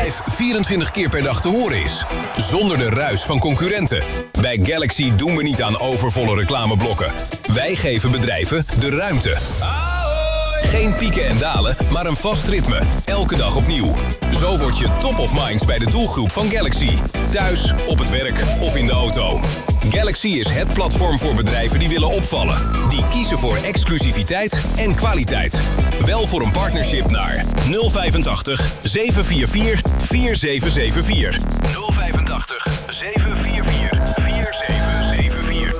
bedrijf 24 keer per dag te horen is. Zonder de ruis van concurrenten. Bij Galaxy doen we niet aan overvolle reclameblokken. Wij geven bedrijven de ruimte. Geen pieken en dalen, maar een vast ritme. Elke dag opnieuw. Zo word je top of minds bij de doelgroep van Galaxy. Thuis, op het werk of in de auto. Galaxy is het platform voor bedrijven die willen opvallen. Die kiezen voor exclusiviteit en kwaliteit. Wel voor een partnership naar 085 744 4774. 085 744 4774.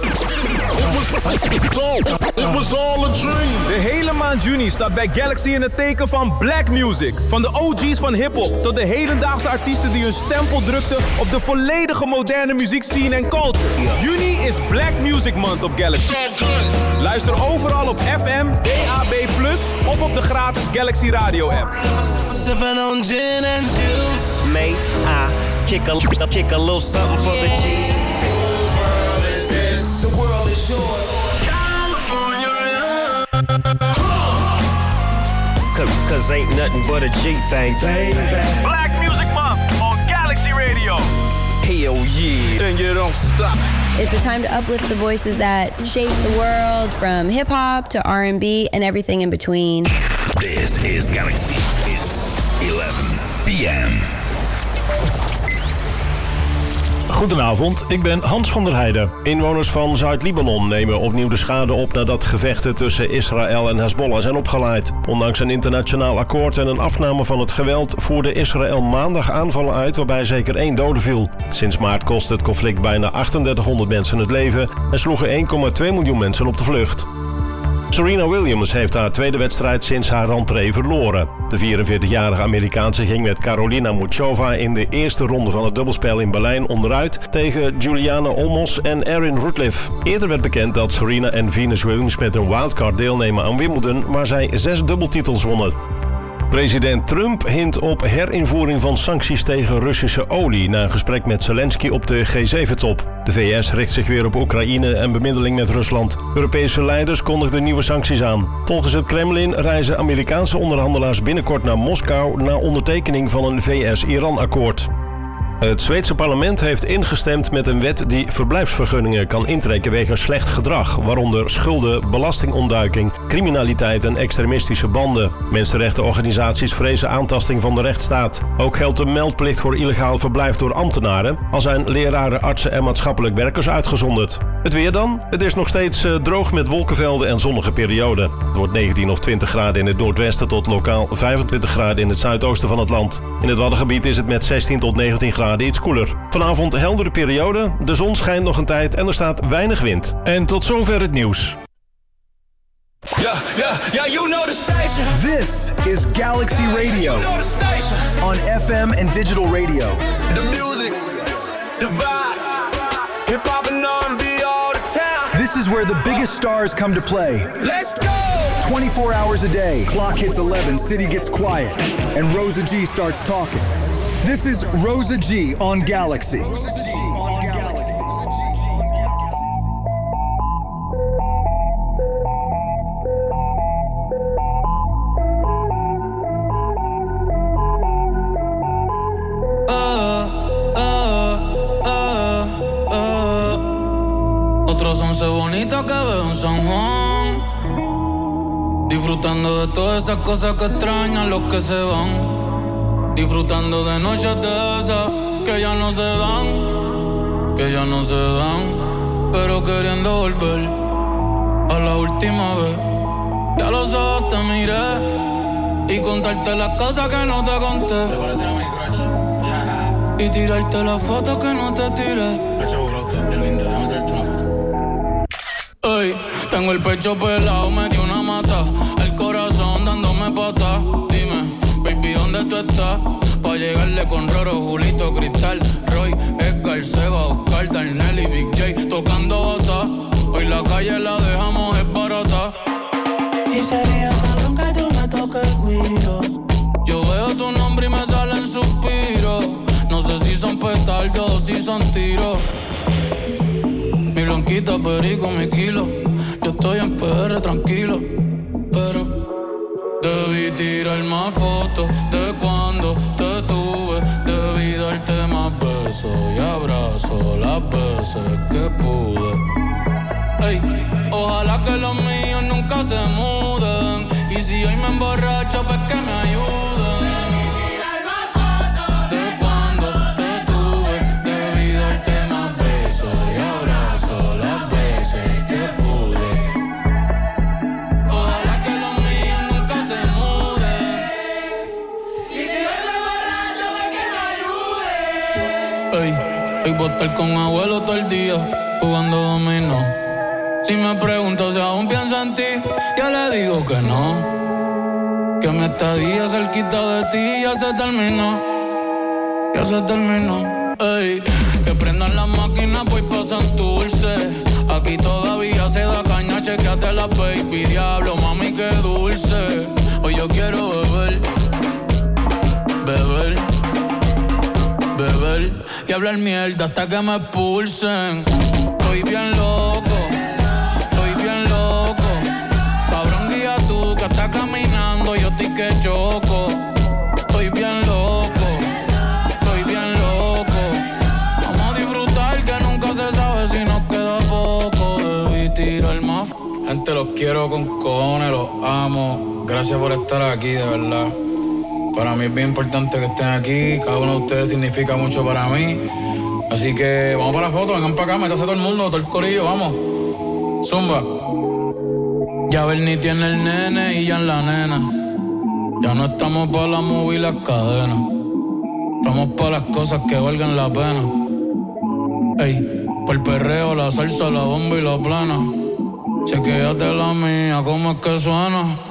It was all a dream. De hele maand juni staat bij Galaxy in het teken van black music. Van de OG's van hiphop tot de hedendaagse artiesten die hun stempel drukten op de volledige moderne muziekscene en culture. Juni is Black Music Month op Galaxy. Luister overal op FM, DAB+, of op de gratis Galaxy Radio app. Sipping on gin and juice. May I kick a little something for the G? Whose world is this? The world is yours. Cause ain't nothing but a G thing, baby. Black Music Month on Galaxy Radio. Hell yeah. And you don't stop. It's a time to uplift the voices that shape the world, from hip-hop to R&B and everything in between. This is Galaxy. It's 11 p.m. Goedenavond, ik ben Hans van der Heijden. Inwoners van Zuid-Libanon nemen opnieuw de schade op nadat gevechten tussen Israël en Hezbollah zijn opgeleid. Ondanks een internationaal akkoord en een afname van het geweld voerde Israël maandag aanvallen uit waarbij zeker 1 dode viel. Sinds maart kostte het conflict bijna 3800 mensen het leven en sloegen 1,2 miljoen mensen op de vlucht. Serena Williams heeft haar tweede wedstrijd sinds haar rentree verloren. De 44-jarige Amerikaanse ging met Karolina Muchova in de eerste ronde van het dubbelspel in Berlijn onderuit tegen Juliana Olmos en Erin Rutliff. Eerder werd bekend dat Serena en Venus Williams met een wildcard deelnemen aan Wimbledon, waar zij 6 dubbeltitels wonnen. President Trump hint op herinvoering van sancties tegen Russische olie na een gesprek met Zelensky op de G7-top. De VS richt zich weer op Oekraïne en bemiddeling met Rusland. Europese leiders kondigden nieuwe sancties aan. Volgens het Kremlin reizen Amerikaanse onderhandelaars binnenkort naar Moskou na ondertekening van een VS-Iran-akkoord. Het Zweedse parlement heeft ingestemd met een wet die verblijfsvergunningen kan intrekken wegens slecht gedrag, waaronder schulden, belastingontduiking, criminaliteit en extremistische banden. Mensenrechtenorganisaties vrezen aantasting van de rechtsstaat. Ook geldt een meldplicht voor illegaal verblijf door ambtenaren, al zijn leraren, artsen en maatschappelijk werkers uitgezonderd. Het weer dan? Het is nog steeds droog met wolkenvelden en zonnige perioden. Het wordt 19 of 20 graden in het noordwesten tot lokaal 25 graden in het zuidoosten van het land. In het Waddengebied is het met 16 tot 19 graden iets koeler. Vanavond heldere periode, de zon schijnt nog een tijd en er staat weinig wind. En tot zover het nieuws. Yeah, you know the station. This is Galaxy Radio. You know the station. On FM and digital radio. The music, the vibe, hip hop and R&B all the time. This is where the biggest stars come to play. Let's go! 24 hours a day. Clock hits 11, city gets quiet, and Rosa G starts talking. This is Rosa G on Galaxy. Otros once bonitos que veo en San Juan, disfrutando de todas esas cosas que extrañan los que se van. Disfrutando de noches de esas que ya no se dan, pero queriendo volver a la última vez. Ya a los ojos te miré y contarte las cosas que no te conté. ¿Te parece a mi crush? Y tirarte las fotos que no te tiré. Pecho brote, bien linda, déjame tirarte una foto. Ey, tengo el pecho pelado, me dio una mata, el corazón dándome patas. Baby, ¿dónde tú estás? Pa' llegarle con Roro, Julito, Cristal, Roy, Edgar, Seba, Oscar, Darnell y Big J tocando bata. Hoy la calle la dejamos es barata. Y sería cabrón que tú me toques el guiro. Yo veo tu nombre y me salen suspiros. No sé si son petardos o si son tiros. Mi blanquita, perico, mi kilo. Yo estoy en PR tranquilo, pero debí tirar más fotos de cuando te tuve. abrazo las veces que pude. Ey, ojalá que los míos nunca se muden. Y si hoy me emborracho, pues que me ayuden. De cuando te tuve, debí darte más besos y abrazo las veces que pude. Ojalá que los míos nunca se muden. Y si hoy me emborracho, pues que me ayuden. Ey, hoy voy a estar con abuelo todo el día, jugando dominó. Si me pregunto si aún pienso en ti, ya le digo que no. Que mi estadía cerquita de ti ya se terminó. Ya se terminó. Ey, que prendan las máquinas, voy pa' Santurce. Aquí todavía se da caña, chequeate la baby. Diablo, mami, qué dulce. Hoy yo quiero beber, beber, beber y hablar mierda hasta que me expulsen. Estoy bien loco. Que está caminando, yo estoy que choco. Estoy bien loco, estoy bien loco. Vamos a disfrutar que nunca se sabe si nos queda poco. Debí tirar más. Gente, los quiero con cojones, los amo. Gracias por estar aquí, de verdad. Para mí es bien importante que estén aquí. Cada uno de ustedes significa mucho para mí. Así que vamos para la foto, vengan para acá, métase todo el mundo, todo el corillo, vamos. Zumba. Ya Bernie tiene el nene y ya en la nena. Ya no estamos pa' la movie y las cadenas. Estamos pa' las cosas que valgan la pena. Ey, por el perreo, la salsa, la bomba y la plana. Chequéate la mía, ¿cómo es que suena?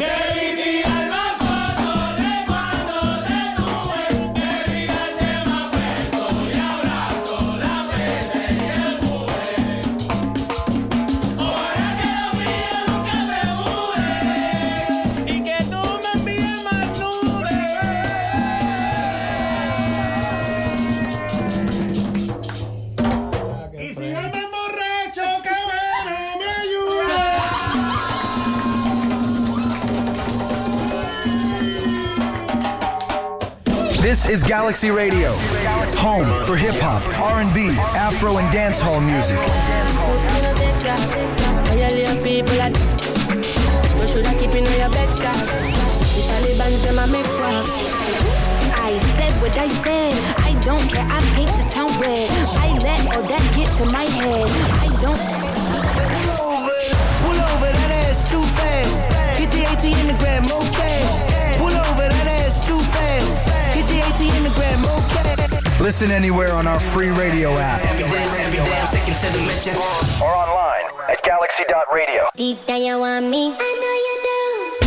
This is Galaxy Radio, home for hip-hop, R&B, Afro, and dancehall music. I said what I said, I don't care, I paint the town red. I let all that get to my head, I don't... Pull over, that ass too fast. Get the AT in the grab, more cash. Pull over, that ass too fast. Get the AT in the grab, more cash. Listen anywhere on our free radio app. Every day I'm sticking to the mission. Or online at galaxy.radio. Deep down you want me, I know you do.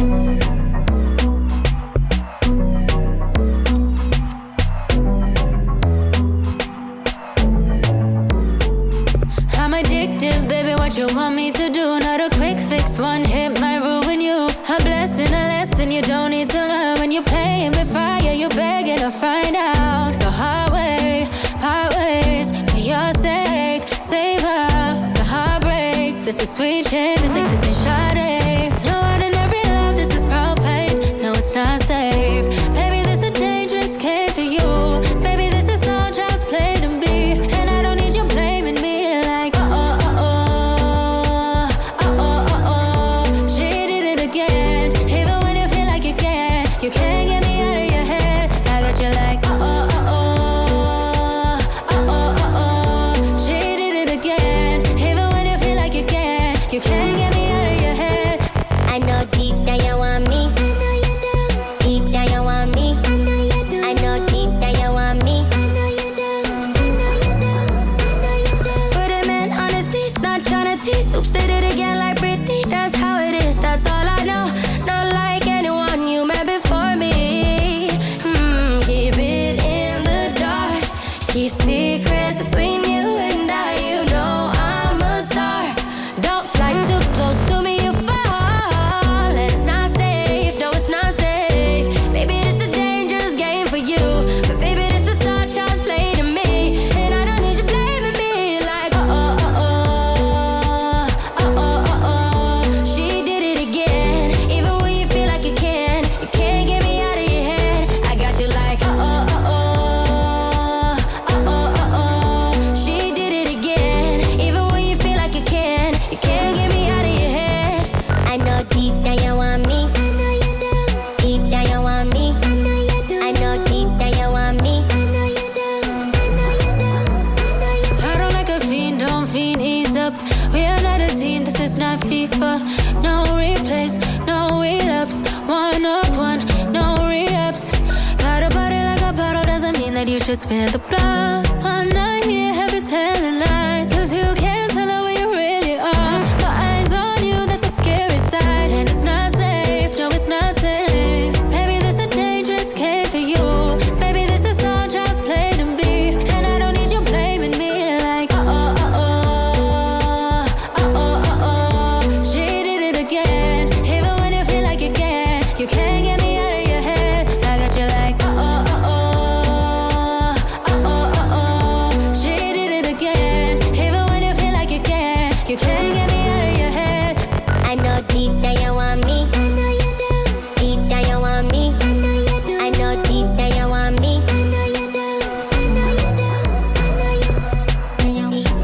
I'm addictive, baby, what you want me to do? Not a quick fix, one hit might ruin you. A blessing, a lesson you don't need to learn. When you're playing with fire, you're begging to find out the hard way, part ways, for your sake. Savor the heartbreak. This is sweet shit music, this ain't Sade. No ordinary love, this is propane. No, it's not safe. Baby, this is a dangerous game for you. Baby, this is all child's play to me. And I don't need you blaming me like, she did it again. Even when you feel like you can't get me out of your head. I got you like, she did it again. Even when you feel like you can't get me out of your head. should spare the blood. I'm not here happy telling lies, 'cause you can't tell her where you really are. No eyes on you, that's a scary sight. And it's not safe, no it's not safe. Baby, this is a dangerous game for you. Baby, this is all just play to me. And I don't need you blaming me like, she did it again. Even when you feel like you can't get me out of your head. I got you like, she did it again. Even when you feel like you can't get me out of your head. I know deep down you want me. I know you do. Deep down you want me. I know you do. I know deep down you want me. I know you do. I know you do. I know you do.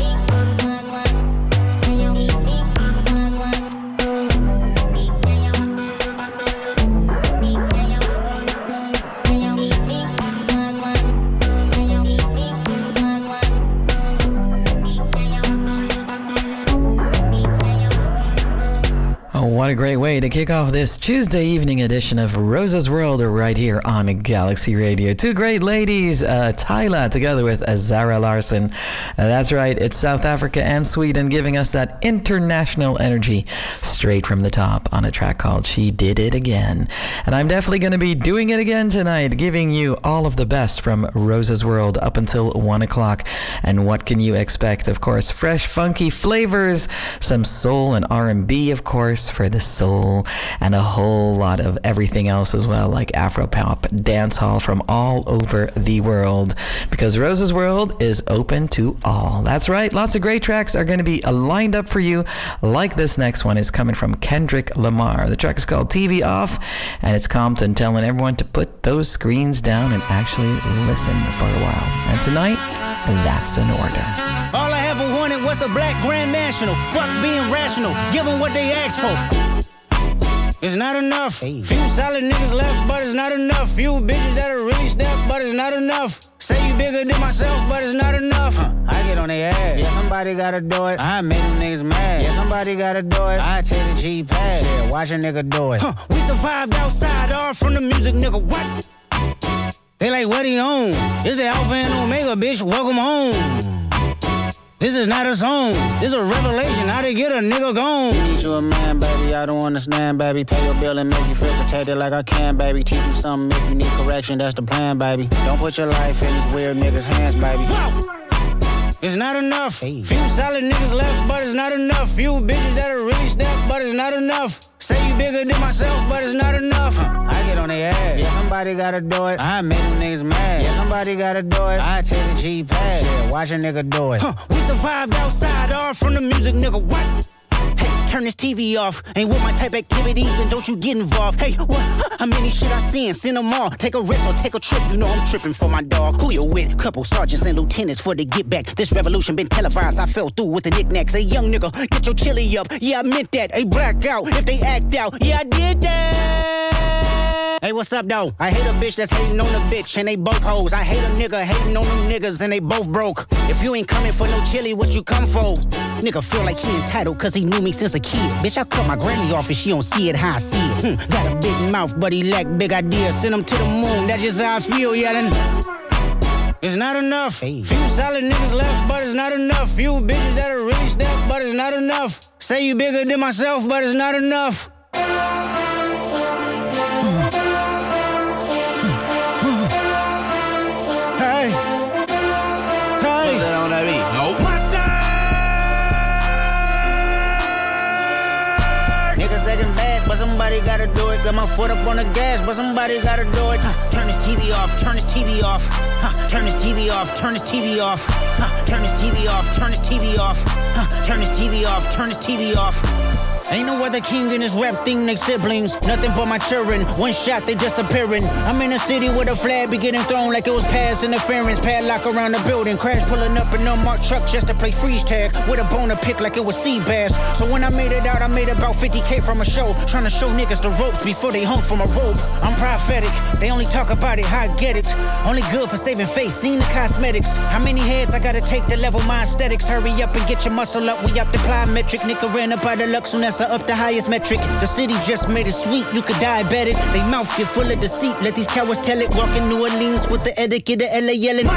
What a great way to kick off this Tuesday evening edition of Rosa's World right here on Galaxy Radio. Two great ladies, Tyla together with Zara Larsson. That's right, it's South Africa and Sweden giving us that international energy straight from the top on a track called She Did It Again. And I'm definitely going to be doing it again tonight, giving you all of the best from Rosa's World up until 1 o'clock. And what can you expect? Of course, fresh, funky flavors, some soul and R&B, of course, for the soul, and a whole lot of everything else as well, like Afropop, dancehall from all over the world, because Rosa's World is open to all. That's right, lots of great tracks are going to be lined up for you, like this next one is coming from Kendrick Lamar. The track is called TV Off, and it's Compton telling everyone to put those screens down and actually listen for a while. And tonight, that's in order. All I ever wanted was a black Grand National. Fuck being rational, give them what they asked for. It's not enough. Few solid niggas left, but it's not enough. Few bitches that'll really step, but it's not enough. Say you bigger than myself, but it's not enough. I get on their ass. Yeah, somebody gotta do it. I make them niggas mad. Yeah, somebody gotta do it. I take the G-pad. Shit, watch a nigga do it. We survived outside, all from the music, nigga. What? They like, what he on? This the Alpha and Omega, bitch. Welcome home. This is not a song, this is a revelation, how to get a nigga gone. You need you a man, baby, I don't understand, baby. Pay your bill and make you feel protected like I can, baby. Teach you something if you need correction, that's the plan, baby. Don't put your life in these weird niggas' hands, baby. Whoa. It's not enough. Few solid niggas left, but it's not enough. Few bitches that'll really step, but it's not enough. Say you bigger than myself, but it's not enough. I get on their ass. Yeah, somebody gotta do it. I make them niggas mad. Yeah, somebody gotta do it. I take the G-pad. Shit, watch a nigga do it. We survived outside, all from the music, nigga. What? Hey, turn this TV off. Ain't with my type activities, then don't you get involved. Hey, what? How many shit I seen? Send them all. Take a risk or take a trip. You know I'm tripping for my dog. Who you with? Couple sergeants and lieutenants for the get back. This revolution been televised. I fell through with the knickknacks. Hey, young nigga, get your chili up. Yeah, I meant that. Hey, black out if they act out. Yeah, I did that. Hey, what's up, though? I hate a bitch that's hating on a bitch, and they both hoes. I hate a nigga hating on them niggas, and they both broke. If you ain't coming for no chili, what you come for? Nigga feel like he entitled, cause he knew me since a kid. Bitch, I cut my granny off and she don't see it how I see it. Got a big mouth, but he lack big ideas. Send him to the moon, that's just how I feel, yelling. It's not enough. Few solid niggas left, but it's not enough. Few bitches that'll really step, but it's not enough. Say you bigger than myself, but it's not enough. Hey. Hey. What's that on that beat? Nope. Niggas second bad, but somebody gotta do it. Got my foot up on the gas, but somebody gotta do it. Turn this TV off, turn this TV off. Turn this TV off, turn this TV off. Turn this TV off, turn this TV off. Turn this TV off, turn this TV off. Ain't no other king in this rap thing, they siblings. Nothing but my children. One shot, they disappearing. I'm in a city where the flag be getting thrown like it was past interference. Padlock around the building. Crash pulling up an unmarked truck just to play freeze tag. With a bone to pick like it was sea bass. So when I made it out, I made about 50K from a show. Trying to show niggas the ropes before they hung from a rope. I'm prophetic. They only talk about it, how I get it. Only good for saving face, seen the cosmetics. How many heads I gotta take to level my aesthetics? Hurry up and get your muscle up. We up the plyometric. Nigga ran up out of luck soon as Pass her up the highest metric. The city just made it sweet. You could diabetic. They mouth get full of deceit. Let these cowards tell it. Walk in New Orleans with the etiquette of LA yelling.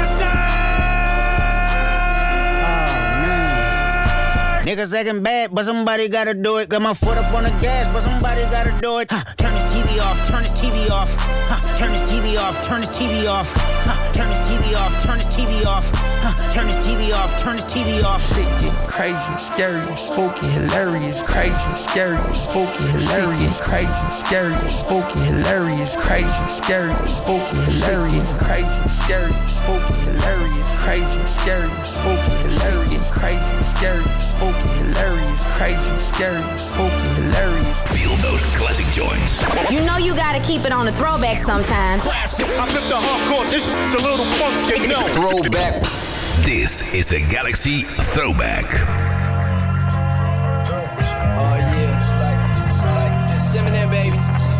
Niggas acting bad, but somebody gotta do it. Got my foot up on the gas, but somebody gotta do it. Turn this TV off, turn this TV off. Turn this TV off, turn this TV off. Turn this TV off, turn this TV off. Turn this TV off, turn this TV off. Shit get crazy, scary, spooky, hilarious, crazy, scary, spooky, hilarious, crazy, scary, spooky, hilarious, crazy, scary, spooky, hilarious, crazy, scary, spooky, hilarious, crazy, scary, spooky, hilarious, crazy, scary, spooky, hilarious, crazy, scary, spooky, hilarious. Feel those classic joints. You know you gotta keep it on the throwback sometimes. Classic. I flip the hardcore. This shit's a little funk stick. No. Throwback. This is a Galaxy Throwback. Oh yeah, it's like this. Eminem, baby.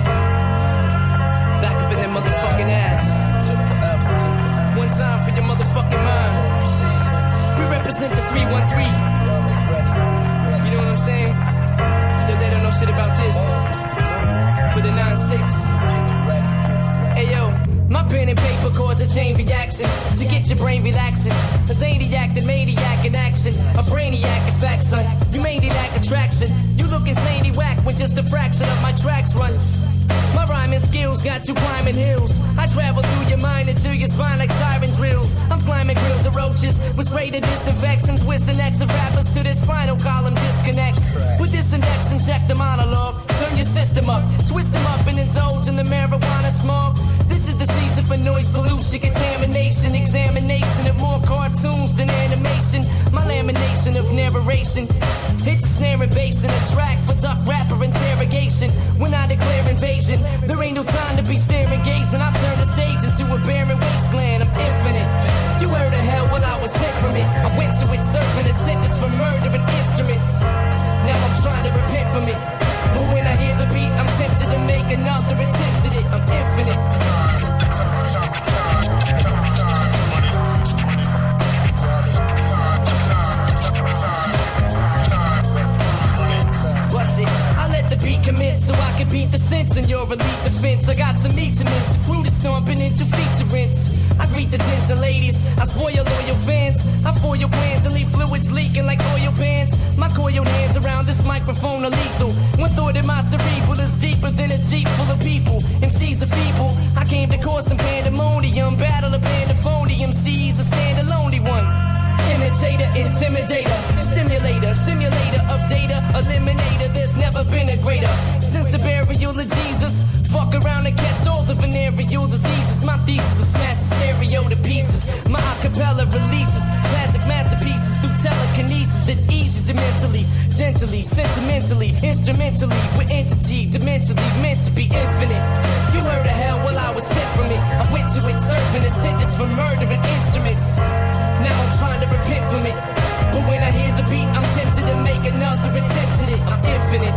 Back up in that motherfucking ass. One time for your motherfucking mind. We represent the 313. You know what I'm saying? Yo, they don't know shit about this. For the 9-6. Hey yo. My pen and paper cause a chain reaction to get your brain relaxing. A zaniac, the maniac in action. A brainiac, in fact, son. You mainly lack attraction. You look insanely whack when just a fraction of my tracks run. My rhyming skills got you climbing hills. I travel through your mind into your spine like siren drills. I'm slamming grills of roaches with spray to disinfect and twist and X of rappers to this spinal column disconnects. With this index and check the monologue. Turn your system up, twist them up and indulge in the marijuana smog. This is the season for noise pollution, contamination, examination of more cartoons than animation. My lamination of narration hits snare and bass in a track for duck rapper interrogation. When I declare invasion, there ain't no time to be staring, gazing. I turn the stage into a barren wasteland. I'm infinite. You heard of hell, well I was sent from it. I went to it serving a sentence for murdering instruments. Now I'm trying to repent from it. But when I hear the beat, I'm tempted to make another attempt at it. I'm infinite. Commit so I can beat the sense in your elite defense. I got some meat to mince, fruit is stomping into feet to rinse. I greet the gents and ladies, I spoil loyal fans. I foil your plans and leave fluids leaking like oil pans. My coiled hands around this microphone are lethal. One thought in my cerebral is deeper than a jeep full of people. MCs are feeble, I came to cause some pandemonium. Battle of pandemonium, MCs a stand-alone one. Imitator, intimidator, stimulator, simulator of data, eliminator. There's never been a greater since the burial of Jesus. Fuck around and catch all the venereal diseases. My thesis is smash the stereo to pieces. My acapella releases classic masterpieces through telekinesis that eases you mentally, gently, sentimentally, instrumentally, with entity, dimentally, meant to be infinite. You heard of hell, well I was sent from it. I went to it serving a sentence for murdering instruments. Now I'm trying to repent from it. But when I hear the beat, I'm tempted to make another attempt at it. I'm infinite.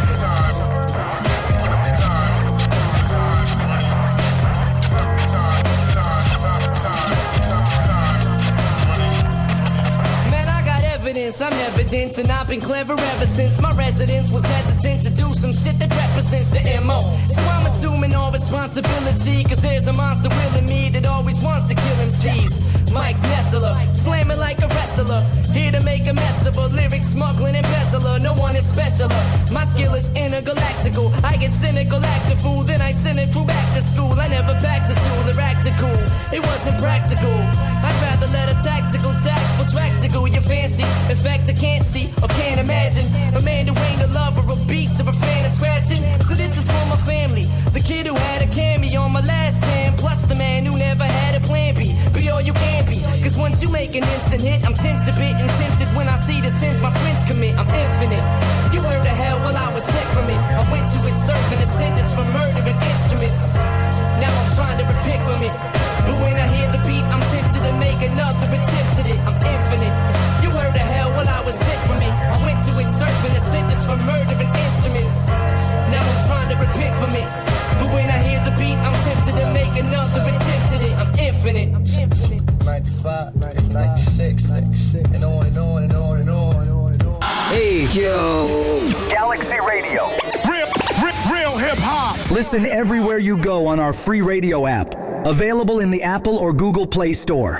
I'm evidence, and I've been clever ever since my residence was hesitant to do some shit that represents the MO. So I'm assuming all responsibility, cause there's a monster will in me that always wants to kill MCs. Mike Nessler, slamming like a wrestler, here to make a mess of a lyric smuggling embezzler. No one is specialer, my skill is intergalactical. I get cynical, act a fool, then I send it through back to school. I never backed a tool or act a cool, it wasn't practical. I'd rather let a tactical, tactful track to go. You're fancy, in fact I can't see or can't imagine a man who ain't a lover of beats or a fan of scratching. So this is for my family, the kid who had a cameo on my last jam, plus the man who never had a plan B. Be all you can be, cause once you make an instant hit, I'm tensed a bit and tempted when I see the sins my friends commit. I'm infinite. You heard of hell, well I was sent from it. I went to it serving a sentence for murdering instruments. Now I'm trying to repent from it. But when I hear the beat, I'm tempted to make another attempt at it. I'm infinite. You heard of hell, well I was sent from it. I went to it serving a sentence for murdering instruments. Now I'm trying to repent from it. But when I hear the beat, I'm tempted to make another attempt at it. I'm infinite. 95, 96, and on and on and on and on and on and on. Hey, yo. Galaxy Radio. Real hip hop. Listen everywhere you go on our free radio app. Available in the Apple or Google Play Store.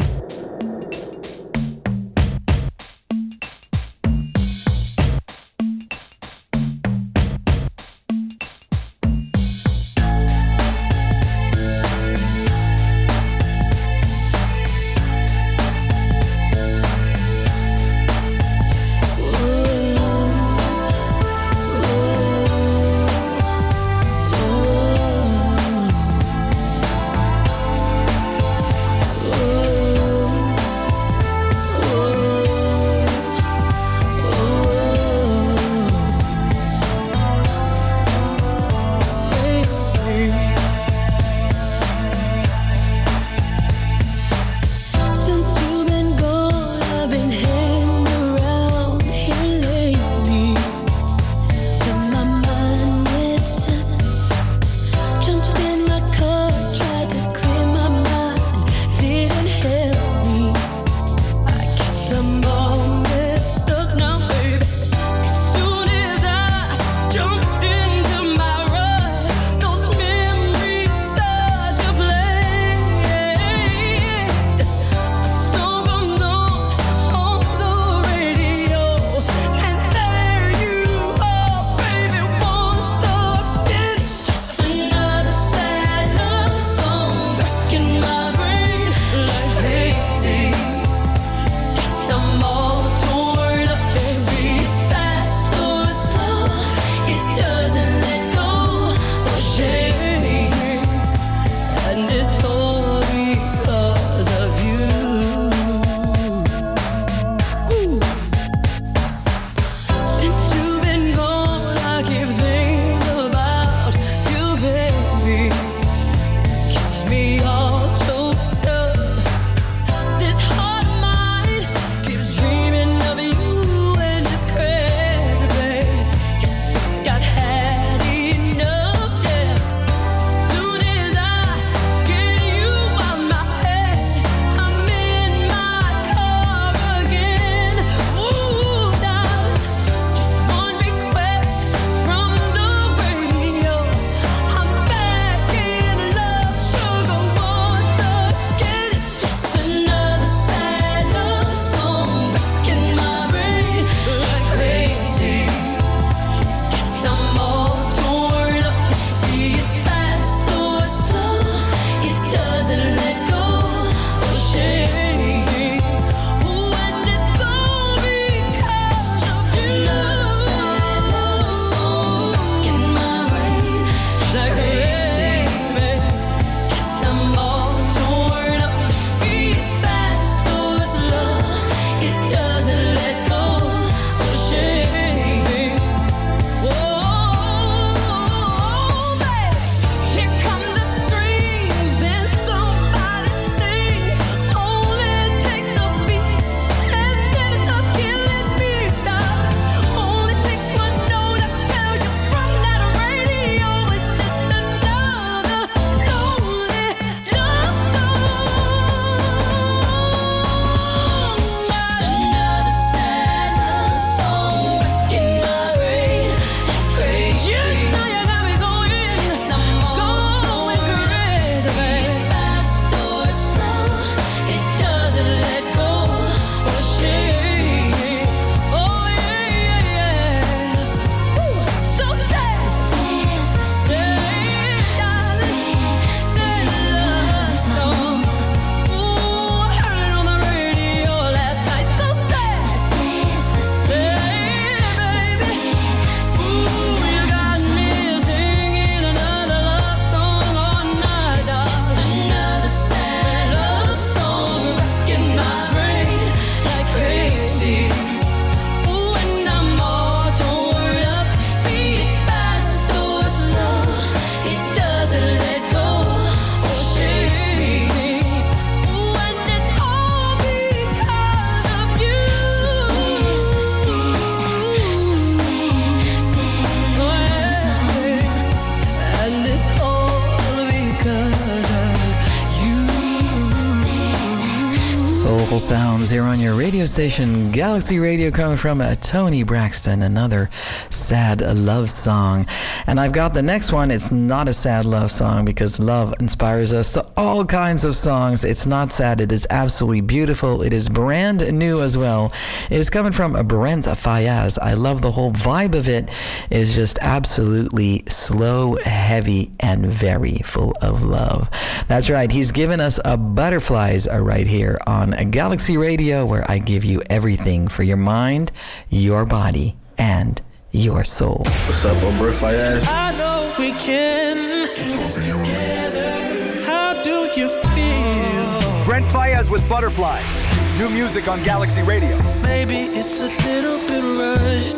soulful sounds here on your radio station, Galaxy Radio, coming from Tony Braxton, another sad love song. And I've got the next one. It's not a sad love song because love inspires us to all kinds of songs. It's not sad. It is absolutely beautiful. It is brand new as well. It is coming from Brent Faiyaz. I love the whole vibe of it. It's just absolutely slow, heavy, and very full of love. That's right. He's given us a Butterflies right here on Galaxy Radio, where I give you everything for your mind, your body, and your soul. What's up, I'm Brent Faiyaz. I know we can. Together. How do you feel? Brent Faiyaz with Butterflies. New music on Galaxy Radio. Maybe it's a little bit rushed,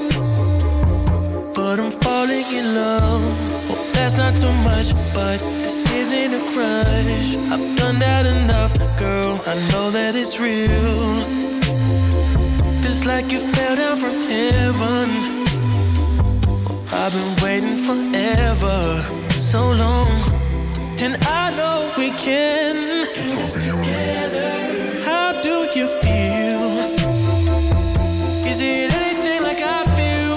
but I'm falling in love. Hope that's not too much, but this isn't a crush. I've done that enough, girl. I know that it's real. Just like you fell down from heaven. I've been waiting forever, so long. And I know we can. Together. How do you feel? Is it anything like I feel?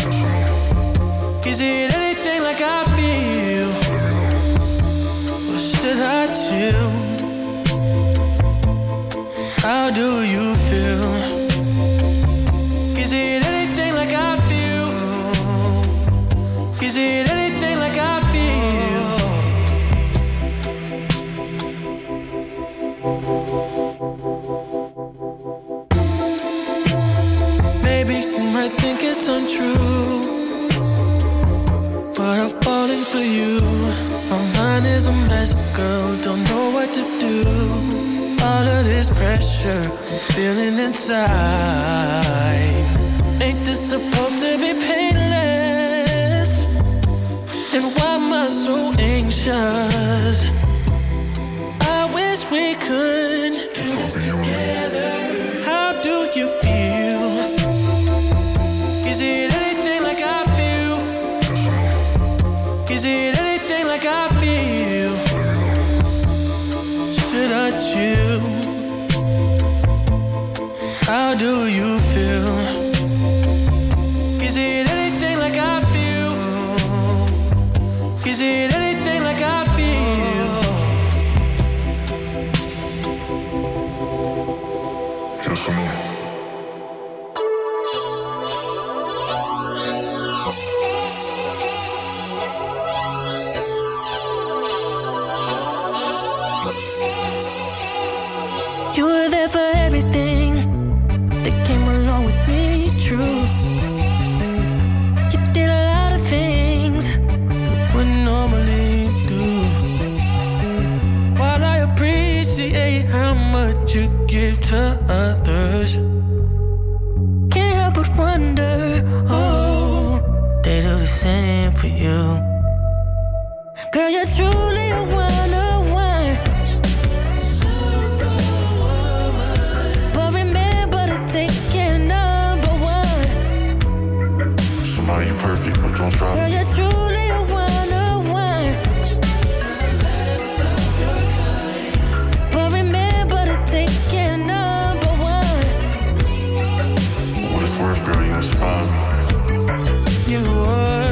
Is it anything like I feel? Or should I chill? How do you feel? Is it anything like I feel? Is it anything like I feel? Maybe you might think it's untrue, but I'm falling for you. My mind is a mess, girl, don't know what to do. All of this pressure I'm feeling inside. Ain't this supposed to be painless? And why am I so anxious? I wish we could together. How do you feel? Is it anything like I feel? Is it anything like I feel? Should I chill? How do you feel? Is it anything like I feel? Is it anything like I feel? Yes or no? You were there for everything that came along with me, true. You did a lot of things you wouldn't normally do. While I appreciate how much you give to others, can't help but wonder, oh, they do the same for you. Girl, you're truly a one-on-one. But remember to take care number one. Somebody perfect, but don't try. Girl, you're truly a one-on-one. But remember to take care number one. For what it's worth, girl, you inspire me. You are.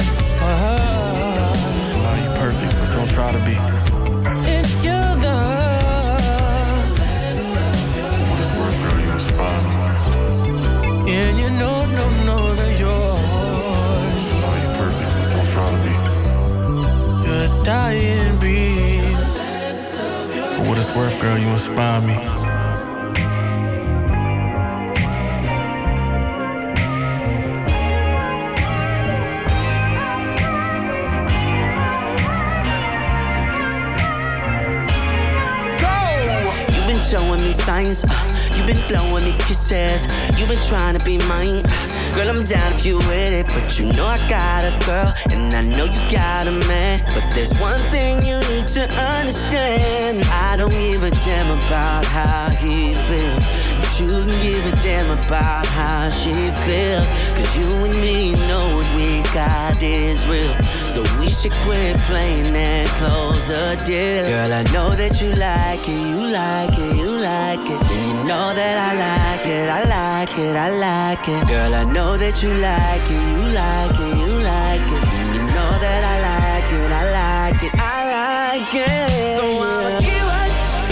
Somebody perfect, but don't try to be. It's you the. For what it's worth, girl, you inspire me. And you know that you're. Somebody perfect, but don't try to be. You're a dying breed. For what it's worth, girl, you inspire me. You've been showing me signs, you've been blowing me kisses, you've been trying to be mine. Girl, I'm down if you with it, but you know I got a girl, and I know you got a man. But there's one thing you need to understand, I don't give a damn about how he feels. You shouldn't give a damn about how she feels. Cause you and me know what we got is real. So we should quit playing and close the deal. Girl, I know that you like it, you like it, you like it. And you know that I like it, I like it, I like it. Girl, I know that you like it, you like it, you like it. And you know that I like it, I like it, I like it. So I'ma get what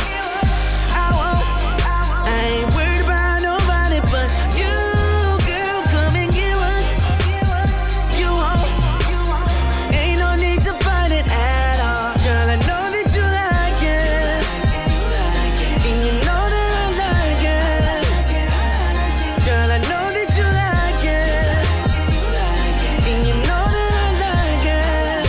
I want. I ain't worried about nobody but you, girl. Come and get what you want. Ain't no need to fight it at all. Girl, I know that you like it, and you know that I like it. Girl, I know that you like it, and you know that I like it.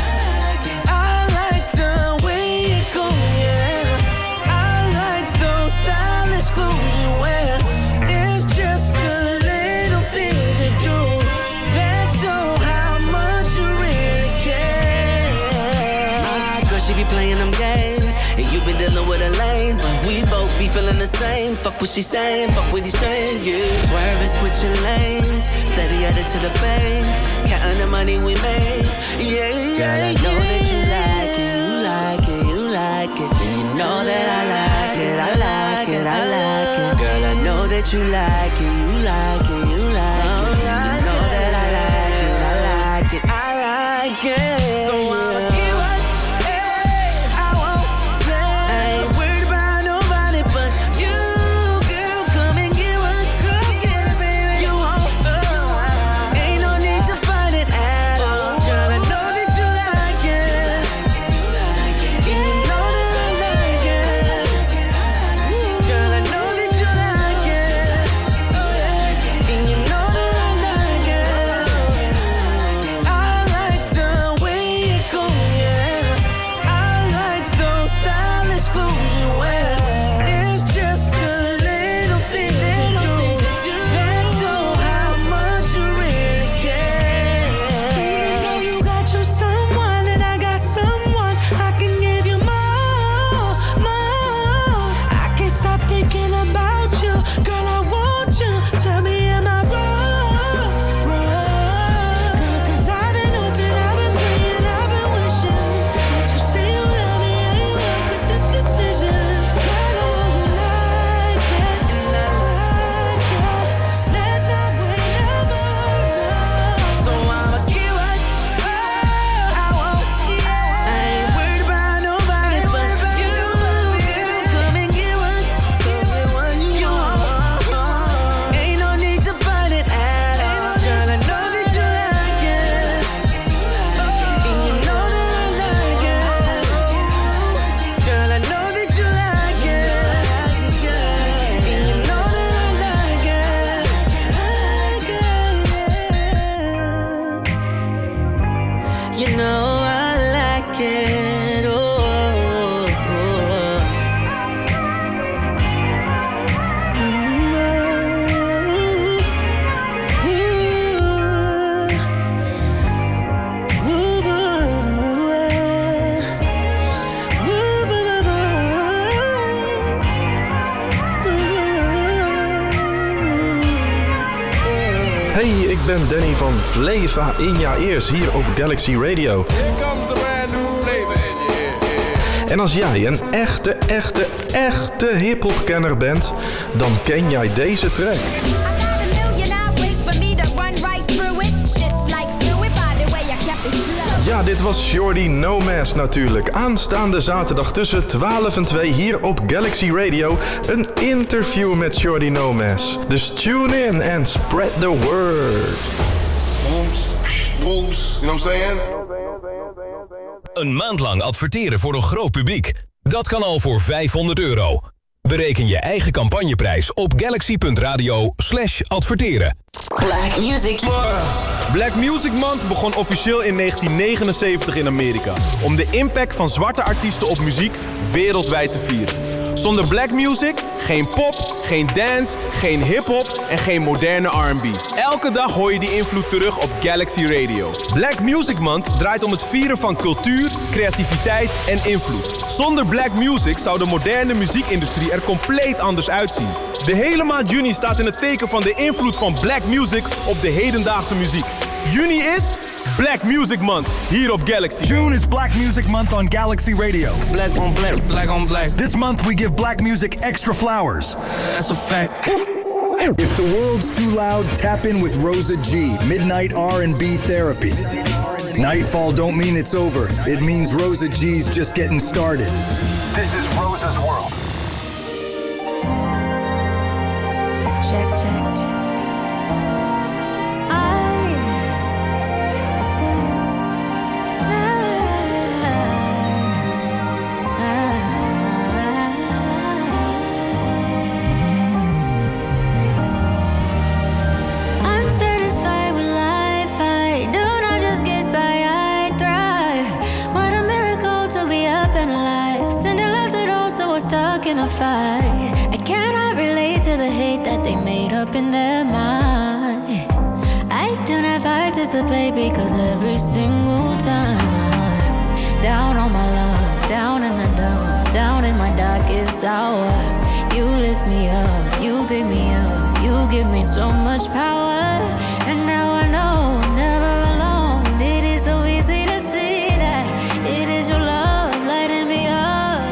I like the way you comb your hair. I like those stylish clothes you wear. It's just the little things you do that show how much you really care. My girl, she be playing them games, and you been dealing with a lame, but we both be feeling the same. Fuck what she saying, fuck what he saying. You swerving, switching lanes, steady at it to the bank, counting the money we made. Yeah, yeah. Girl, I know that you like it, you like it, you like it, and you know that I like it, I like it, I like it. Girl, I know that you like it, you like it, you like it, and you know that I like it, I like it, I like it. So I'ma get what I want. I ain't worried about nobody but you, girl. Come and get what you want. Ain't no need to fight it at all. Girl, I know that you like it, and you know that I like it. Girl, I know that you like it, and you know that I like it. I like the way you comb your hair. I like those stylish clothes you wear. It's just the little things you do that show how much you really care. You know you got you someone, and I got someone. I can give you more, more. I can't stop thinking about you, girl. I want you. Tell me, am I wrong, wrong? Girl, 'cause I've been hoping, I've been praying, I've been wishing that you say you love me and you walk with this decision. Girl, I know you like it, and I like it. Let's not wait no more. So I'ma get what I want. I ain't worried about nobody but you, girl. Come and get what you want. Ain't no need to fight it at all. Girl, I know that you like it, and you know that I like it. Girl, I know that you like it, and you know that I like it. You know I like it. Oh, Hey, ik ben Danny van Flava in your ears hier op Galaxy Radio. En als jij een echte hiphopkenner bent, dan ken jij deze track. Ja, dit was Shorty No Mask natuurlijk. Aanstaande zaterdag tussen 12 en 2 hier op Galaxy Radio. Een interview met Shorty No Mask. Dus tune in and spread the word. Booms, you know what I'm saying? Een maand lang adverteren voor een groot publiek. Dat kan al voor €500. Bereken je eigen campagneprijs op galaxy.radio/adverteren. Black Music. Black Music Month begon officieel in 1979 in Amerika. Om de impact van zwarte artiesten op muziek wereldwijd te vieren. Zonder black music, geen pop, geen dance, geen hip-hop en geen moderne R&B. Elke dag hoor je die invloed terug op Galaxy Radio. Black Music Month draait om het vieren van cultuur, creativiteit en invloed. Zonder black music zou de moderne muziekindustrie er compleet anders uitzien. De hele maand juni staat in het teken van de invloed van black music op de hedendaagse muziek. Juni is Black Music Month hier op Galaxy. June is Black Music Month on Galaxy Radio. Black on black, black on black. This month we give black music extra flowers. That's a fact. If the world's too loud, tap in with Rosa G, Midnight R&B Therapy. Nightfall don't mean it's over. It means Rosa G's just getting started. This is Rosa's World. Check, check, check. I cannot relate to the hate that they made up in their mind. I do not participate because every single time I'm down on my luck, down in the dumps, down in my darkest hour, you lift me up, you pick me up, you give me so much power. And now I know I'm never alone. It is so easy to see that it is your love lighting me up.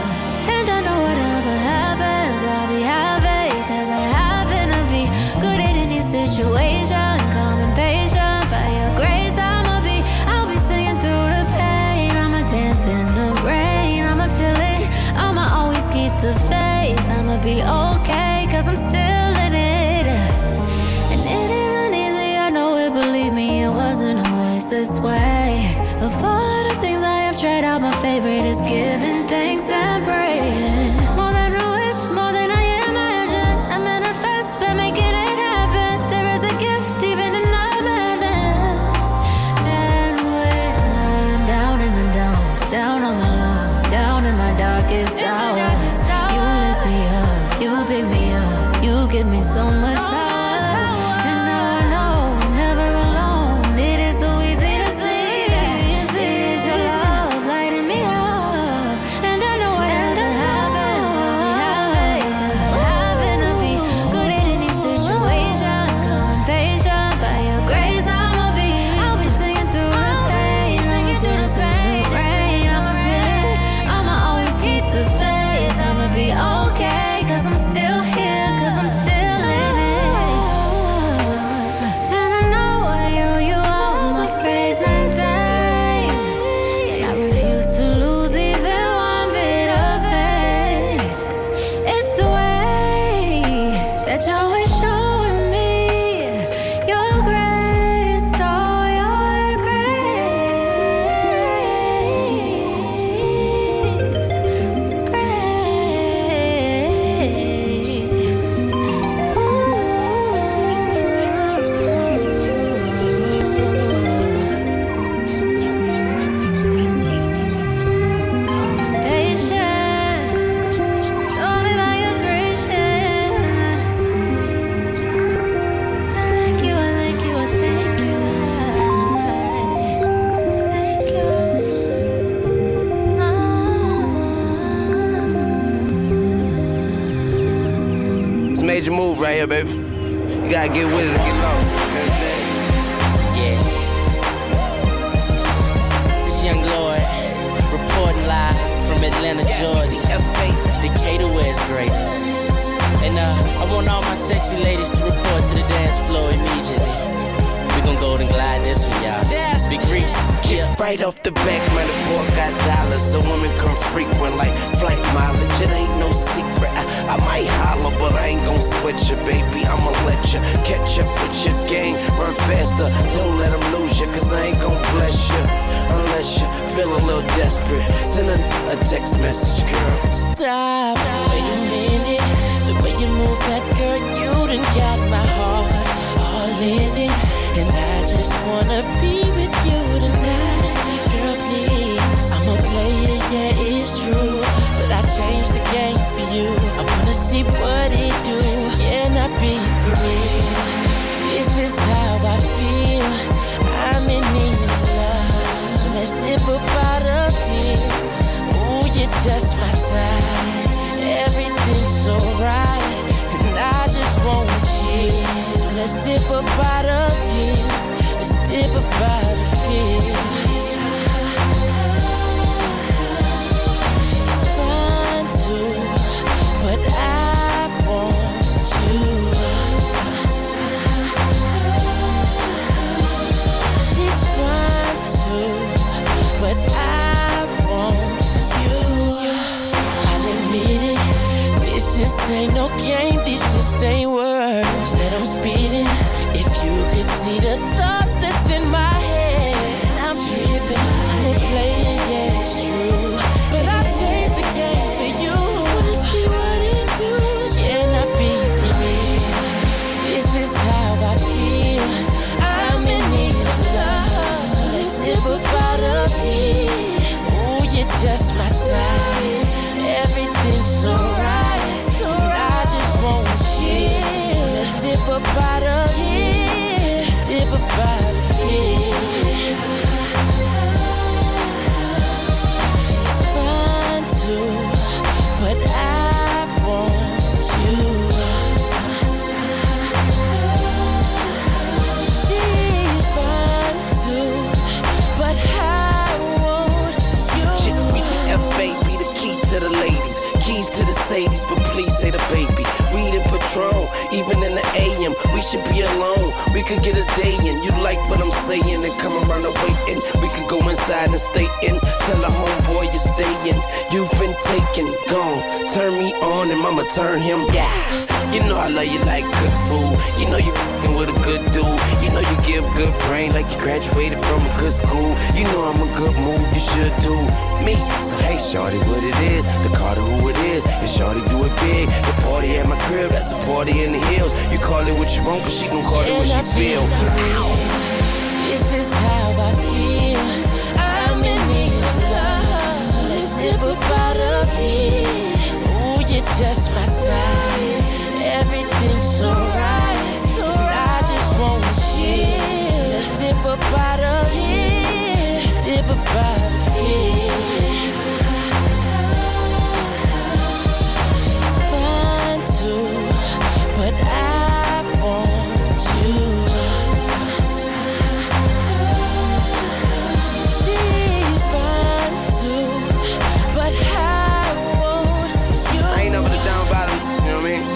Situation, calm and patient. By your grace, I'll be singing through the pain. I'ma dance in the rain. I'ma feel it. I'ma always keep the faith. I'ma be okay, cause I'm still in it. And it isn't easy, I know it, believe me, it wasn't always this way. Of all the things I have tried out, my favorite is giving thanks and praying. More than a wish, more than I imagine. I manifest by making it. Gift even in the madness. And when I'm down in the dumps, down on my luck, down in my darkest hour, you lift me up, you pick me up, you give me so much power. And now I know I'm never alone. It is so easy to see. It is your love lighting me up. And I know whatever happens, I'll be happy. We're having to be good at any situation. Patient, by your grace, I'll be singing through the pain, singing through the rain. I'ma feel it, I'ma always keep the faith. I'ma be okay, cause I'm still here, cause I'm still in it. And I know I owe you all my praise and thanks. And I refuse to lose even one bit of faith. It's the way that you're always showing me. Your grace, oh, your grace, patient, only by your gracious. Thank you, thank you, thank you. Thank you. It's a major move right here, baby. You gotta get with it or get lost. You understand? Yeah. This young Lord reporting live from Atlanta, Georgia. Decatur, where it's great. And I want all my sexy ladies to report to the dance floor immediately. We gon' golden glide this one, y'all. Big Reese, yeah. Right off the back, man, the boy got dollars, so women come frequent like flight mileage. It ain't no secret. I might holler, but I ain't gon' sweat you, baby. I'ma let you catch up with your gang. Run faster, don't let them lose you, cause I ain't gon' bless you unless you feel a little desperate. Send a text message, girl. Stop. Wait a minute. The way you move that girl, you done got my heart all in it. And I just wanna be with you tonight. Girl, please, I'm I'm a player, yeah, it's true. But I changed the game for you. I wanna see what it do. Can I be free? This is how I feel. I'm in need of love. So let's dip up out of here. Ooh, you're just my type. Everything's so right. And I just want you. So let's dip up out of here. Let's dip up out of here. She's fine too, but I want you. She's fine too, but I want you. I'll admit it, this just ain't no game, this just ain't words that I'm speeding. If you could see the thoughts that's in my head, I'm tripping, I'm a player, yeah, it's true. But I changed the game for you. I wanna see what it do. Can I be free? This is how I feel. I'm in need of love. So let's dip up out of here. Ooh, you're just my type. Everything's so right. So I just want you. So let's dip up out of here. Dip up out of here. She's fine too, but I want you. She's fine too, but I want you. FA be the key to the ladies, keys to the Sadies, but please say the baby. Weed and Patron, even in the AM, we should be alone. We could get a day in. You like what I'm saying and come around and waiting. We could go inside and stay in. Tell a homeboy you're staying. You've been taken, gone. Turn me on and mama turn him. Yeah. You know I love you like good food. You know you f***ing with a good dude. You know you give good brain like you graduated from a good school. You know I'm a good move, you should do me. So hey shorty, what it is, the Carter who it is. And shorty do it big, the party at my crib, that's a party in the hills. You call it what you want, cause she gon' call it what she feel. This is how I feel. I'm in need of love. So let's dip up out of here. Ooh, you're just my type. Everything's so right. So I just want you. So let's dip up out of here. Dip up out of here. She's fine too, but I want you. She's fine too, but I want you. I ain't never the down bottom, you know what I mean?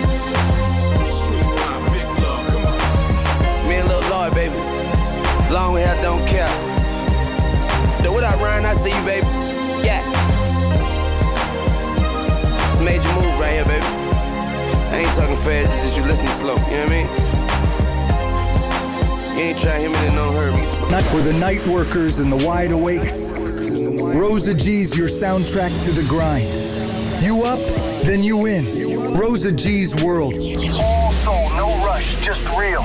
Me and Lil Lloyd, baby. Long hair, don't care. So what up, Ryan? I see you, baby. Yeah. It's a major move right here, baby. I ain't talking fast, it's just you listening slow, you know what I mean? You ain't trying to hear me, then don't hurt me. Not for the night workers and the wide awakes. Rosa G's your soundtrack to the grind. You up, then you win. Rosa G's world. All soul, no rush, just real.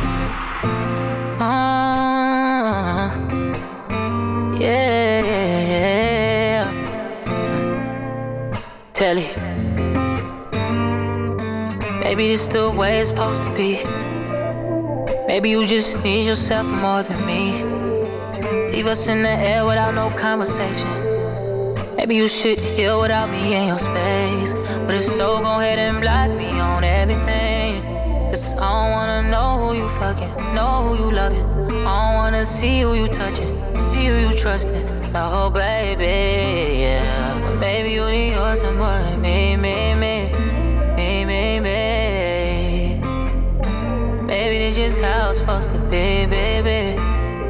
Yeah. Tell it. Maybe this the way it's supposed to be. Maybe you just need yourself more than me. Leave us in the air without no conversation. Maybe you should heal without me in your space. But if so, go ahead and block me on everything. Cause I don't wanna know who you fucking, know who you loving. I don't wanna see who you touching, see who you trusting. No, baby, yeah. But maybe you need yours and more than me. Maybe this is how it's supposed to be, baby.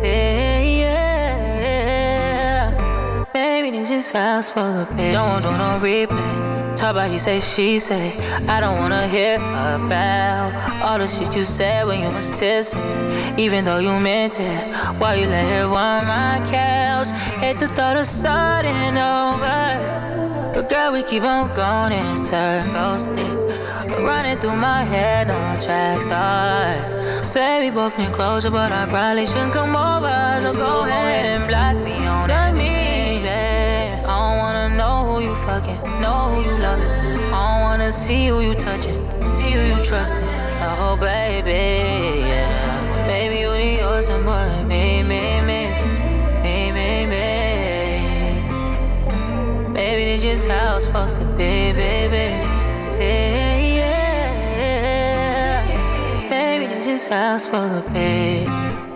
Yeah. Maybe this is how it's supposed to be. Don't do no replay. Talk about he say, she say. I don't wanna hear about all the shit you said when you was tipsy. Even though you meant it, why you let her on my couch? Hate the thought of starting over. But girl, we keep on going in circles. Running through my head, no track start. Say we both need closure, but I probably shouldn't come over. So go ahead and block me on that me, babe. fucking, know who you loving. I don't wanna see who you touching, see who you trusting. Oh, baby, yeah. Baby, you need yours and more. Me. Baby, this just how it's supposed to be, baby. Yeah. Baby, this just how it's supposed to be.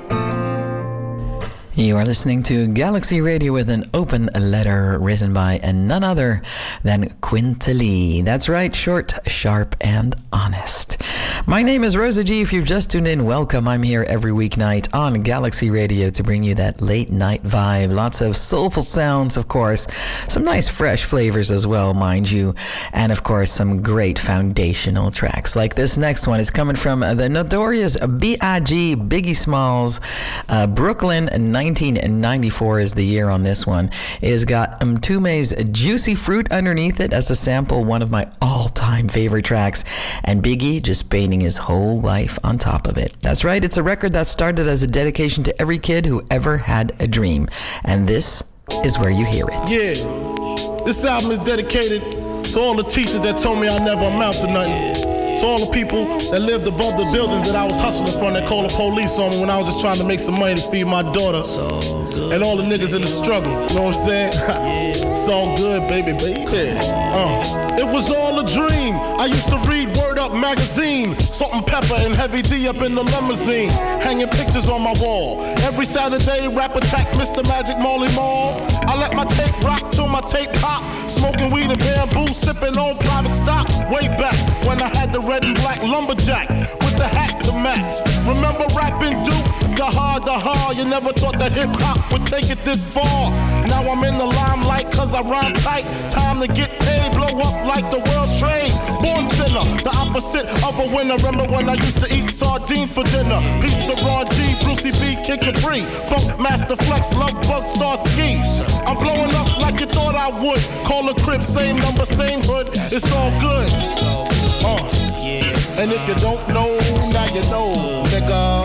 You are listening to Galaxy Radio with an open letter written by none other than Quinta Lee. That's right, short, sharp, and honest. My name is Rosa G. If you've just tuned in, welcome. I'm here every weeknight on Galaxy Radio to bring you that late night vibe. Lots of soulful sounds, of course. Some nice fresh flavors as well, mind you. And of course, some great foundational tracks. Like this next one is coming from the notorious B.I.G. Biggie Smalls. Brooklyn 1994 is the year on this one. It has got Mtume's Juicy Fruit underneath it as a sample, one of my all-time favorite tracks. And Biggie just painting his whole life on top of it. That's right, it's a record that started as a dedication to every kid who ever had a dream. And this is where you hear it. Yeah, this album is dedicated to all the teachers that told me I never amount to nothing. To all the people that lived above the buildings that I was hustling from that called the police on me when I was just trying to make some money to feed my daughter. And all the niggas in the struggle, you know what I'm saying? It's all good, baby. It was all a dream. I used to read Word Up magazine, Salt and Pepper and Heavy D up in the limousine, hanging pictures on my wall. Every Saturday, rap attack Mr. Magic Marley Marl. I let my tape rock till my tape pop, smoking weed and bamboo, sipping on private stock. Way back when I had the red and black lumberjack with the hat to match. Remember rapping Duke? The hard, you never thought that hip-hop would take it this far. Now I'm in the limelight cause I rhyme tight. Time to get paid, blow up like the world's trade. Born sinner, the opposite of a winner. Remember when I used to eat sardines for dinner? Peace to Ron G, Brucey B, Kid Capri, Funk Master Flex, Love Bug, Star Ski. I'm blowing up like you thought I would. Call a crib, same number, same hood. It's all good. And if you don't know, now you know, nigga.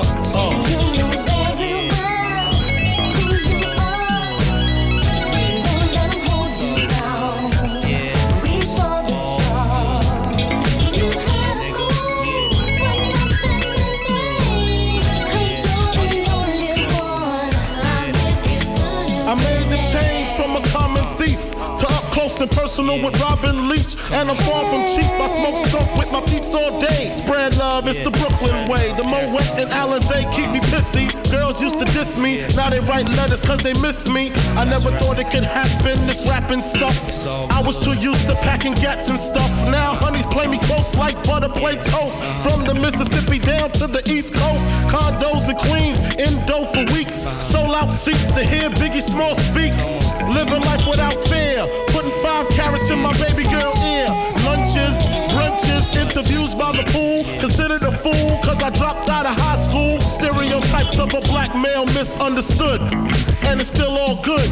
And personal with Robin Leach, and I'm far from cheap. I smoke skunk with my peeps all day. Spread love, it's the Brooklyn way. The Moet and Alizé keep me pissy. Girls used to diss me, now they write letters cause they miss me. I never thought it could happen, this rapping stuff. I was too used to packing gats and stuff. Now honeys play me close like butter play toast. From the Mississippi down to the East Coast, condos in Queens, indo for weeks. Sold out seats to hear Biggie Smalls speak. Living life without fear, putting 5 carats in my baby girl ear. Lunches, brunches, interviews by the pool. Considered a fool cause I dropped out of high school. Stereotypes of a black male misunderstood, and it's still all good.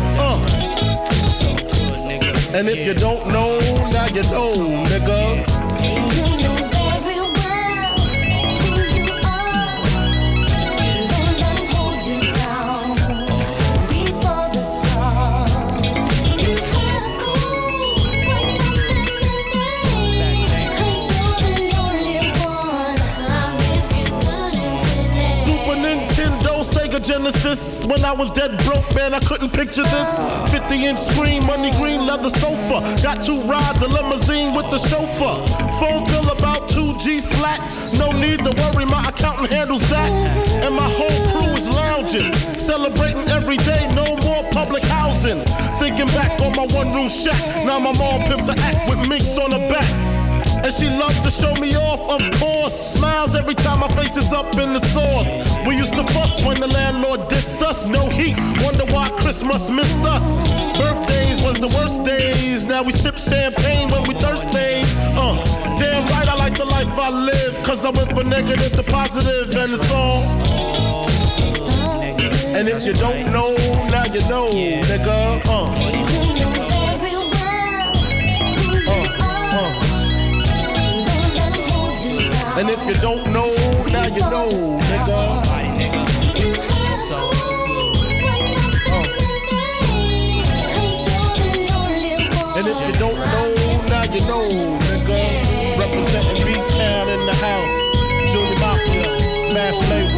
And if you don't know, now you know, nigga. Genesis. When I was dead broke, man, I couldn't picture this. 50-inch screen, money green, leather sofa. Got 2 rides, a limousine with the chauffeur. Phone bill about 2 G's flat. No need to worry, my accountant handles that. And my whole crew is lounging, celebrating every day, no more public housing. Thinking back on my one-room shack. Now my mom pimps an act with minks on her back. And she loves to show me off, of course. Smiles every time my face is up in the sauce. We used to fuss when the landlord dissed us. No heat, wonder why Christmas missed us. Birthdays was the worst days. Now we sip champagne when we thirsty. Damn right I like the life I live, cause I went from negative to positive, and it's all. And if you don't know, now you know, nigga. And if you don't know, now you know, nigga. And if you don't know, soul, nigga. Representing B-Town in the house. Junior Mafia, Mad Flavor.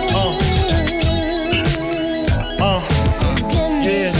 Yeah.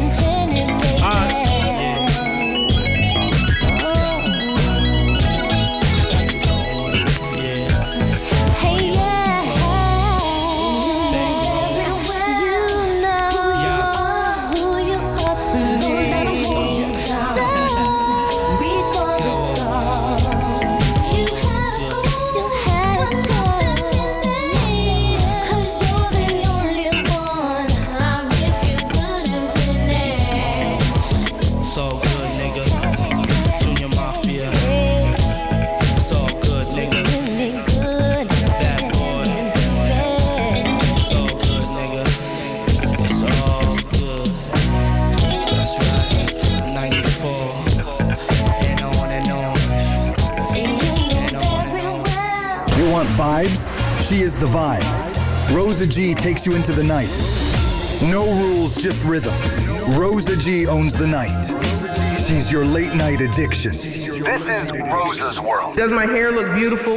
Vibes? She is the vibe. Rosa G takes you into the night. No rules, just rhythm. Rosa G owns the night. She's your late night addiction. This is Rosa's World. Does my hair look beautiful?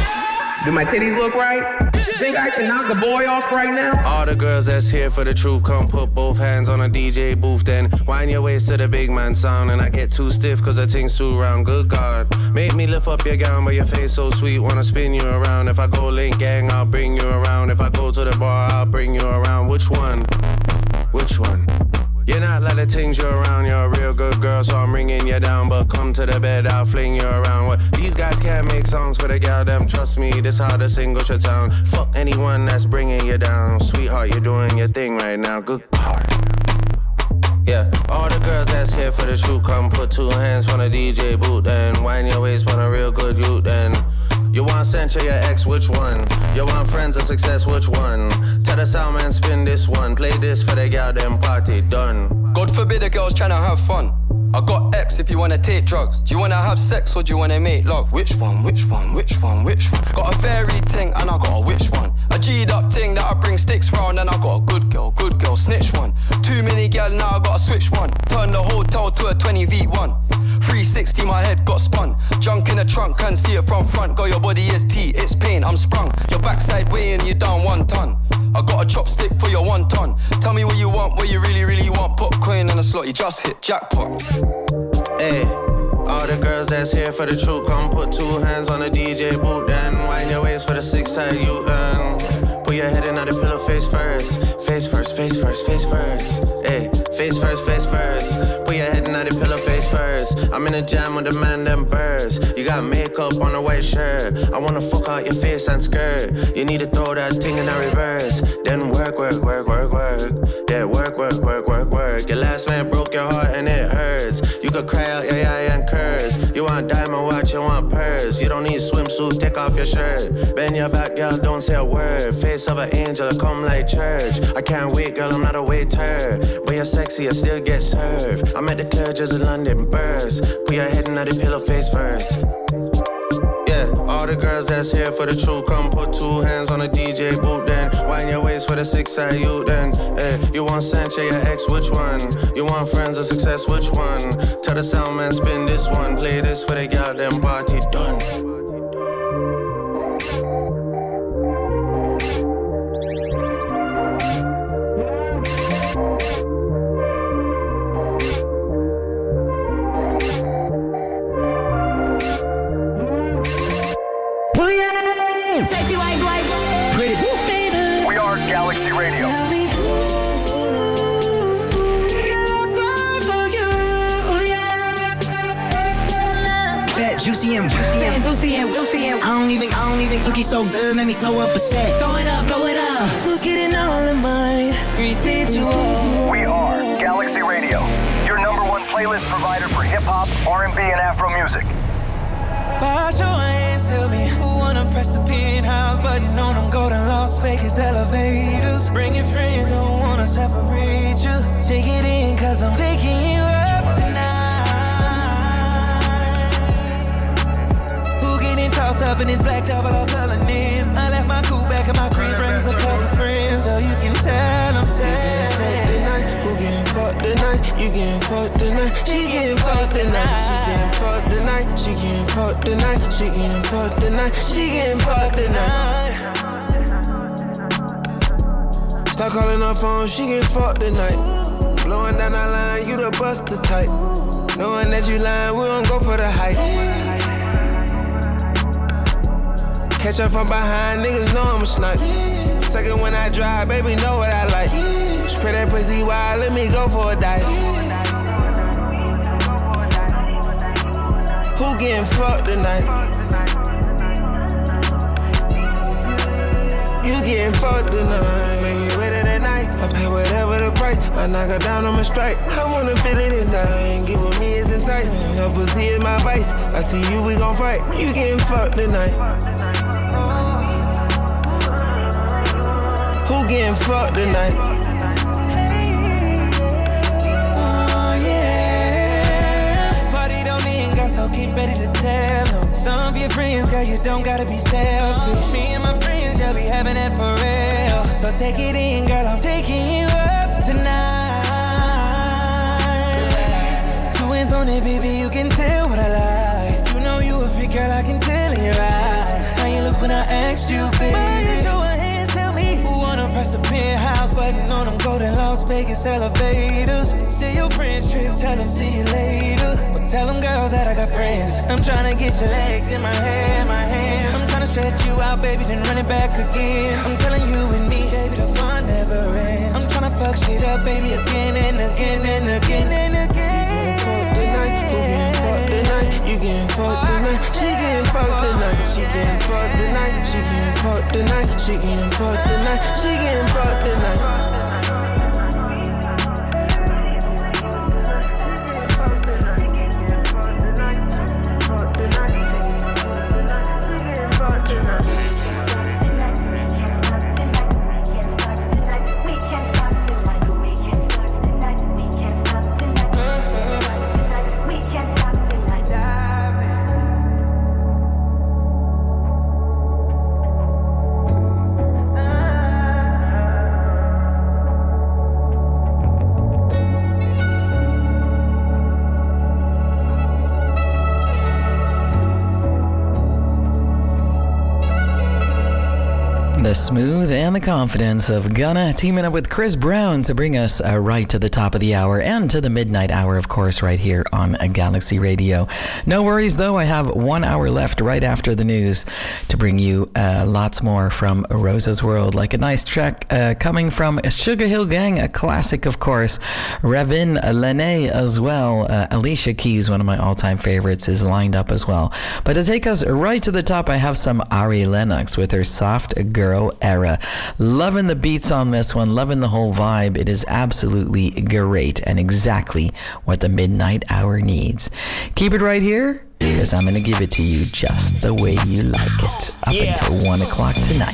Do my titties look right? Think I can knock a boy off right now? All the girls that's here for the truth, come put both hands on a DJ booth, then wind your waist to the big man sound. And I get too stiff cause the thing's too round. Good God, make me lift up your gown, but your face so sweet, wanna spin you around. If I go link gang, I'll bring you around. If I go to the bar, I'll bring you around. Which one? Which one? You're not like the things you're around. You're a real good girl, so I'm ringing you down. But come to the bed, I'll fling you around. What? These guys can't make songs for the gal, them. Trust me, this how the single should sound. Fuck anyone that's bringing you down. Sweetheart, you're doing your thing right now. Good God. Yeah, all the girls that's here for the truth, come put two hands on a DJ boot, then wind your waist on a real good youth, then you want censure your ex, which one? You want friends of success, which one? Tell the sound man spin this one, play this for the gal, then party done. God forbid a girl's tryna have fun. I got X if you wanna take drugs. Do you wanna have sex or do you wanna make love? Which one, which one, which one, which one? Got a fairy ting and I got a witch one. A G'd up ting that I bring sticks round, and I got a good girl, snitch one. Too many gal, now I gotta switch one. Turn the hotel to a 20 V1. 360 my head got spun. Junk in the trunk, can't see it from front. Got your body is T, it's pain, I'm sprung. Your backside weighing you down 1 ton. I got a chopstick for your 1 ton. Tell me what you want, what you really, really want. Put coin in a slot, you just hit jackpot. Hey, all the girls that's here for the truth, come put two hands on the DJ boot, then wind your waist for the 6-side U-turn. Put your head in on the pillow face first. Face first, face first, face first. Hey, face first, face first. Put your head in on the pillow face first. I'm in a jam with the man, them birds. You got makeup on a white shirt. I wanna fuck out your face and skirt. You need to throw that thing in a reverse. Then work, work, work, work, work. Yeah, work, work, work, work, work. Your last man broke your heart and it hurts. You could cry out, yeah, and curse. You want diamond watch, you want purse. You don't need swimsuit, take off your shirt. Bend your back, girl, don't say a word. Face of an angel, come like church. I can't wait, girl, I'm not a waiter. But you're sexy, I still get served. I'm at the Clerges of London, burst. Put your head in the pillow face first. Yeah, all the girls that's here for the truth, come put two hands on a DJ boot, then wind your waist for the 6-side you, then you want Sancho, your ex, which one? You want friends of success, which one? Tell the sound man spin this one, play this for the gal, then party done. Sexy white boy, pretty baby. We are Galaxy Radio. Fat, juicy, and I don't even took it so good, let me throw up a set. Throw it up, throw it up. Who's getting all of mine? We are Galaxy Radio, your #1 playlist provider for hip-hop, R&B, and Afro music. Wash your hands, tell me who wanna press the penthouse button on them golden Las Vegas elevators. Bring your friends, don't wanna separate you. Take it in, cause I'm taking you up tonight. Who getting tossed up in this black double or color name? I left my coupe back in my crib, brings a couple friends, so you can tell them, tell. Who getting fucked tonight? You getting fucked fucked tonight. She getting fucked tonight. She getting fucked tonight. She getting fucked tonight. She getting fucked tonight. She getting fucked tonight. Stop calling her phone. She getting fucked tonight. Blowing down our line, you the buster type. Knowing that you lying, we don't go for the hype. Catch her from behind, niggas know I'm a snipe. Second when I drive, baby, know what I like. Spray that pussy wild, let me go for a dive. Who getting fucked tonight? You getting fucked tonight. Make it ready tonight. I pay whatever the price. I knock her down on my strike. I wanna feel it inside. Get with me, it's enticing. Her pussy is my vice. I see you, we gon' fight. You getting fucked tonight. Who getting fucked tonight? Oh yeah. Party don't end, girl, so keep ready to tell them. Some of your friends, girl, you don't gotta be selfish. Me and my friends, yeah, we having it for real. So take it in, girl, I'm taking you up tonight. Two hands on it, baby, you can tell what I like. You know you a freak, girl, I can tell in your eyes. How you look when I asked you, baby? Press the penthouse button on them golden Las Vegas elevators. See your friends trip, tell them see you later. Or tell them girls that I got friends. I'm tryna get your legs in my hair, my hands. I'm tryna stretch you out, baby, then run it back again. I'm telling you and me, baby, the fun never ends. I'm tryna fuck shit up, baby, again and again and again and again. You getting fucked tonight. She getting fucked tonight. She getting fucked tonight. She getting fucked tonight. She getting fucked tonight. She getting fucked tonight. The smooth and the confidence of Gunna teaming up with Chris Brown to bring us right to the top of the hour and to the midnight hour, of course, right here on Galaxy Radio. No worries, though. I have 1 hour left right after the news to bring you lots more from Rosa's World, like a nice track coming from Sugar Hill Gang, a classic, of course. Ravin Lene as well. Alicia Keys, one of my all-time favorites, is lined up as well. But to take us right to the top, I have some Ari Lennox with her Soft Girl Era. Loving the beats on this one, loving the whole vibe. It is absolutely great and exactly what the midnight hour needs. Keep it right here, because I'm going to give it to you just the way you like it up until 1 o'clock tonight.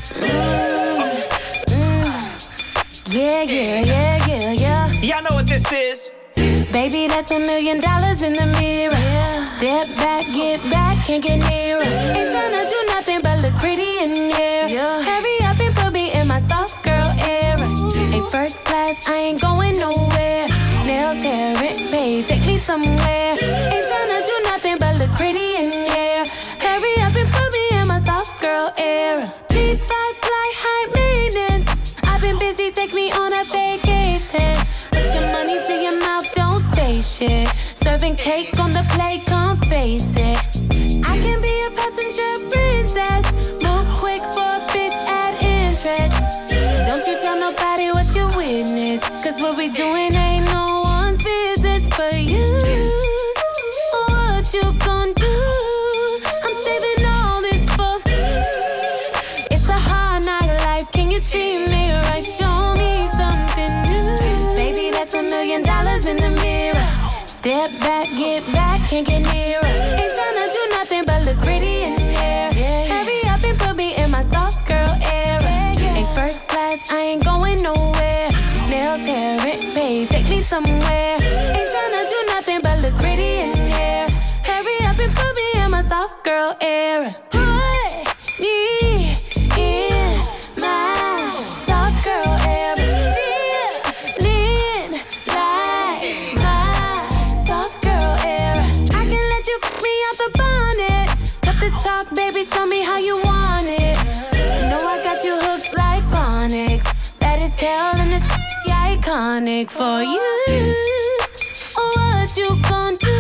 Yeah. Y'all know what this is. Baby, that's $1 million in the mirror. Yeah. Step back, get back, can't get nearer. Ain't tryna do nothing but look pretty in here. Yeah. Hurry up and put me in my soft girl era. Ain't first class, I ain't going nowhere. Nails, hair, rent, pay, take me somewhere. Ain't tryna do nothing but look pretty in here. Hurry up and put me in my soft girl era. G5 fly, high maintenance. I've been busy, take me on a vacation. Put your money to your mouth, don't say shit. Serving cake on the plate, come face it. I can be a passenger princess. Move quick for a bitch, add interest. Don't you tell nobody what you witness, cause what we doing ain't no one's business but you. What you gon' do? I'm saving all this for. It's a hard night life, can you treat me right? Show me something new. Baby, that's $1 million in the mirror. Step back, get back, can't get nearer. Ain't tryna do nothing but look pretty in here. Hurry up and put me in my soft girl era. Ain't first class, I ain't going nowhere. Nails, hair, rent, pay, take me somewhere. Ain't tryna do nothing but look pretty in here. Hurry up and put me in my soft girl era. Put me in my soft girl era. Feeling like my out the bonnet. Cut the talk, baby, show me how you want it. You know I got you hooked like phonics. That is hell and it's iconic for you. Oh, what you gon' do?